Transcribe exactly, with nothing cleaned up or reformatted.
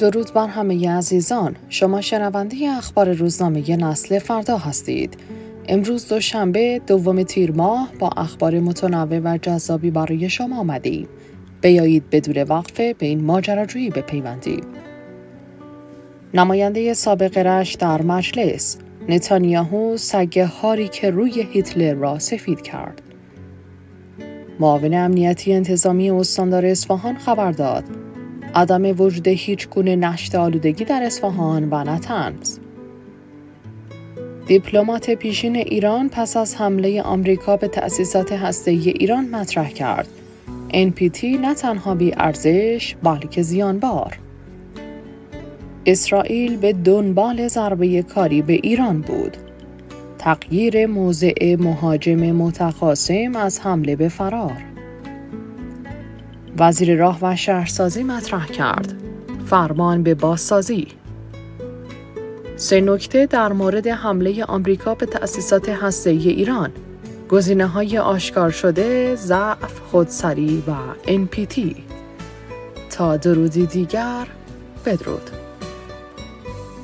درود بر همه عزیزان. شما شنونده اخبار روزنامه نسل فردا هستید. امروز دوشنبه دوم تیر ماه با اخبار متنوع و جذابی برای شما آمدیم. بیایید بدون وقفه به این ماجراجویی بپیوندیم. نماینده سابق رش در مجلس: نتانیاهو سگ هاری که روی هیتلر را سفید کرد. معاون امنیتی انتظامی استاندار اصفهان خبر داد عدم وجود هیچ گونه نشت آلودگی در اصفهان و نطنز. دیپلمات پیشین ایران پس از حمله آمریکا به تأسیسات هسته‌ای ایران مطرح کرد ان پی تی نه تنها بی ارزش بلکه زیانبار. اسرائیل به دنبال ضربه کاری به ایران بود. تغییر موضع مهاجم متخاصم از حمله به فرار. وزیر راه و شهرسازی مطرح کرد فرمان به بازسازی. سه نکته در مورد حمله آمریکا به تأسیسات هسته‌ای ایران: گزینه‌های آشکار شده، ضعف، خودسری و ان پی تی. تا درودی دیگر، بدرود.